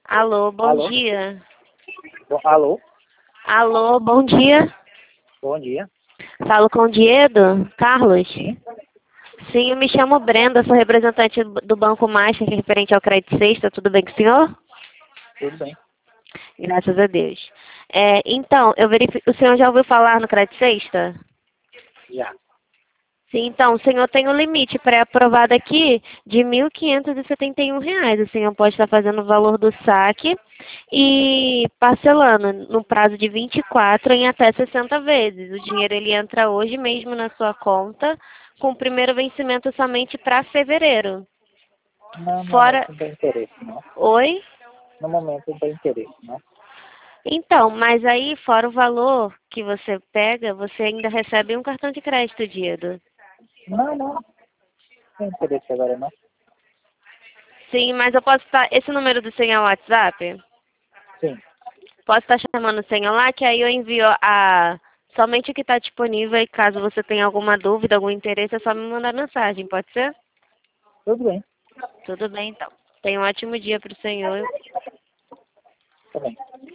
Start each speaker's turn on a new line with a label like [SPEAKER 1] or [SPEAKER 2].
[SPEAKER 1] Alô, bom
[SPEAKER 2] Alô?
[SPEAKER 1] dia.
[SPEAKER 2] Alô?
[SPEAKER 1] Alô, bom dia.
[SPEAKER 2] Bom dia.
[SPEAKER 1] Falo com o Diego? Carlos?
[SPEAKER 2] Sim,
[SPEAKER 1] Sim, eu me chamo Brenda, sou representante do Banco Master, referente ao Crédito Sexta. Tudo bem com o senhor?
[SPEAKER 2] tudo bem.
[SPEAKER 1] Graças a Deus. Então, o senhor já ouviu falar no Crédito Sexta?
[SPEAKER 2] Já.
[SPEAKER 1] Sim, então, o senhor tem um limite pré-aprovado aqui de R$ 1.571. O senhor pode estar fazendo o valor do saque e parcelando no prazo de 24 em até 60 vezes. O dinheiro ele entra hoje mesmo na sua conta, com o primeiro vencimento somente para fevereiro.
[SPEAKER 2] No momento
[SPEAKER 1] Fora.
[SPEAKER 2] não tem interesse, não.
[SPEAKER 1] Oi?
[SPEAKER 2] No momento não tem interesse, não.
[SPEAKER 1] Então, mas aí, fora o valor que você pega, você ainda recebe um cartão de crédito, Diego.
[SPEAKER 2] Não tem interesse agora, não.
[SPEAKER 1] Sim, mas eu posso estar. Esse número do senhor é o WhatsApp?
[SPEAKER 2] Sim,
[SPEAKER 1] Posso estar chamando o senhor lá, que aí eu envio somente o que está disponível e caso você tenha alguma dúvida, algum interesse, é só me mandar mensagem, pode ser?
[SPEAKER 2] tudo bem.
[SPEAKER 1] Tudo bem, então. Tenha um ótimo dia para o senhor.
[SPEAKER 2] Tá bem.